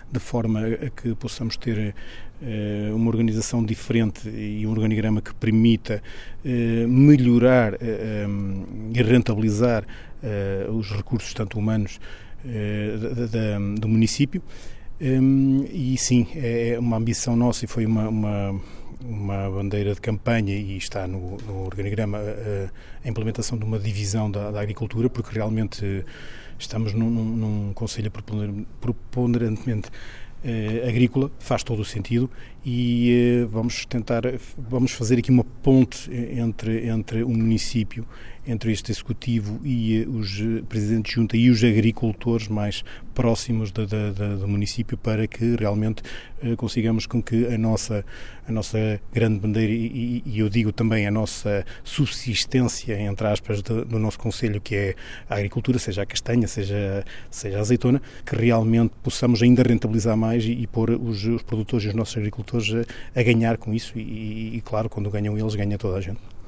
de forma a que possamos ter uma organização diferente e um organigrama que permita melhorar e rentabilizar os recursos, tanto humanos, do município. E sim, é uma ambição nossa e foi uma bandeira de campanha, e está no organigrama, a implementação de uma divisão da agricultura, porque realmente estamos num concelho preponderantemente agrícola, faz todo o sentido, e vamos fazer aqui uma ponte entre o município, entre este executivo e os presidentes de junta e os agricultores mais próximos do município, para que realmente consigamos com que a nossa grande bandeira, e eu digo também a nossa subsistência, entre aspas, do nosso concelho, que é a agricultura, seja a castanha, seja a azeitona, que realmente possamos ainda rentabilizar mais e pôr os produtores e os nossos agricultores a ganhar com isso, e claro, quando ganham eles, ganha toda a gente.